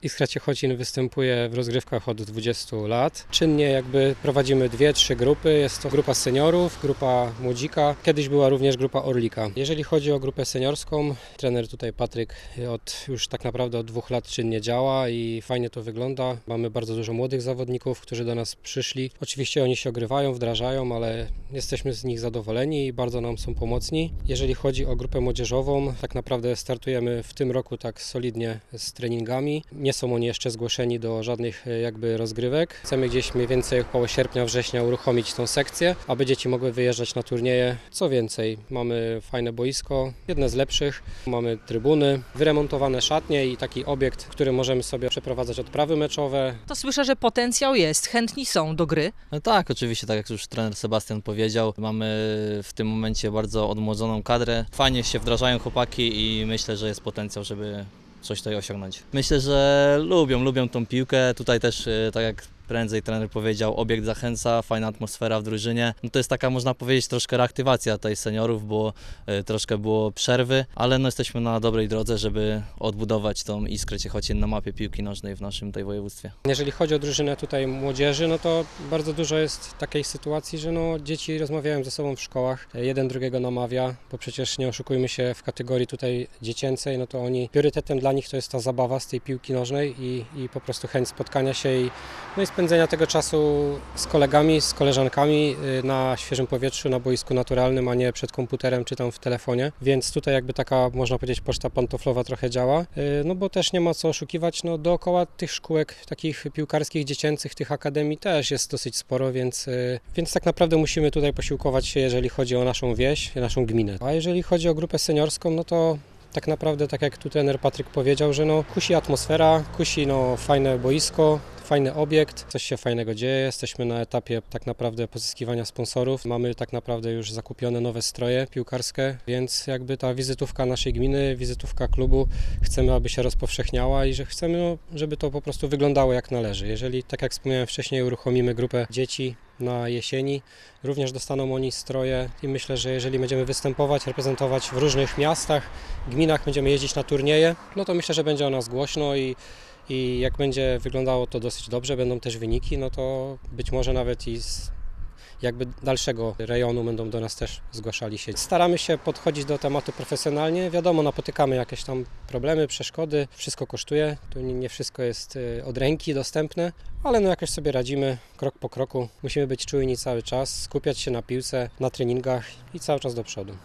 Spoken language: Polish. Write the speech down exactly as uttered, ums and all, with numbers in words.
Iskra Ciechocin występuje w rozgrywkach od dwudziestu lat. Czynnie jakby prowadzimy dwie, trzy grupy. Jest to grupa seniorów, grupa młodzika. Kiedyś była również grupa Orlika. Jeżeli chodzi o grupę seniorską, trener tutaj Patryk od już tak naprawdę od dwóch lat czynnie działa i fajnie to wygląda. Mamy bardzo dużo młodych zawodników, którzy do nas przyszli. Oczywiście oni się ogrywają, wdrażają, ale jesteśmy z nich zadowoleni i bardzo nam są pomocni. Jeżeli chodzi o grupę młodzieżową, tak naprawdę startujemy w tym roku tak solidnie z treningami. Nie są oni jeszcze zgłoszeni do żadnych jakby rozgrywek. Chcemy gdzieś mniej więcej około sierpnia, września uruchomić tą sekcję, aby dzieci mogły wyjeżdżać na turnieje. Co więcej, mamy fajne boisko, jedne z lepszych, mamy trybuny, wyremontowane szatnie i taki obiekt, w którym możemy sobie przeprowadzać odprawy meczowe. To słyszę, że potencjał jest, chętni są do gry. No tak, oczywiście, tak jak już trener Sebastian powiedział, mamy w tym momencie bardzo odmłodzoną kadrę. Fajnie się wdrażają chłopaki i myślę, że jest potencjał, żeby coś tutaj osiągnąć. Myślę, że lubią, lubią tą piłkę. Tutaj też, tak jak prędzej trener powiedział, obiekt zachęca, fajna atmosfera w drużynie. No to jest taka, można powiedzieć, troszkę reaktywacja tej seniorów, bo y, troszkę było przerwy, ale no jesteśmy na dobrej drodze, żeby odbudować tą Iskrę Ciechocin na mapie piłki nożnej w naszym tej województwie. Jeżeli chodzi o drużynę tutaj młodzieży, no to bardzo dużo jest takiej sytuacji, że no dzieci rozmawiają ze sobą w szkołach, jeden drugiego namawia, bo przecież nie oszukujmy się, w kategorii tutaj dziecięcej, no to oni, priorytetem dla nich to jest ta zabawa z tej piłki nożnej i, i po prostu chęć spotkania się i, no i spędzenia tego czasu z kolegami, z koleżankami na świeżym powietrzu, na boisku naturalnym, a nie przed komputerem czy tam w telefonie. Więc tutaj jakby taka, można powiedzieć, poczta pantoflowa trochę działa. No bo też nie ma co oszukiwać, no dookoła tych szkółek takich piłkarskich, dziecięcych, tych akademii też jest dosyć sporo, więc, więc tak naprawdę musimy tutaj posiłkować się, jeżeli chodzi o naszą wieś, naszą gminę. A jeżeli chodzi o grupę seniorską, no to tak naprawdę, tak jak tu trener Patryk powiedział, że no kusi atmosfera, kusi no fajne boisko, fajny obiekt, coś się fajnego dzieje, jesteśmy na etapie tak naprawdę pozyskiwania sponsorów, mamy tak naprawdę już zakupione nowe stroje piłkarskie, więc jakby ta wizytówka naszej gminy, wizytówka klubu, chcemy, aby się rozpowszechniała i że chcemy, no, żeby to po prostu wyglądało jak należy. Jeżeli, tak jak wspomniałem wcześniej, uruchomimy grupę dzieci na jesieni, również dostaną oni stroje i myślę, że jeżeli będziemy występować, reprezentować w różnych miastach, gminach, będziemy jeździć na turnieje, no to myślę, że będzie o nas głośno i I jak będzie wyglądało to dosyć dobrze, będą też wyniki, no to być może nawet i z jakby dalszego rejonu będą do nas też zgłaszali się. Staramy się podchodzić do tematu profesjonalnie. Wiadomo, napotykamy jakieś tam problemy, przeszkody, wszystko kosztuje, tu nie wszystko jest od ręki dostępne, ale no jakoś sobie radzimy krok po kroku. Musimy być czujni cały czas, skupiać się na piłce, na treningach i cały czas do przodu.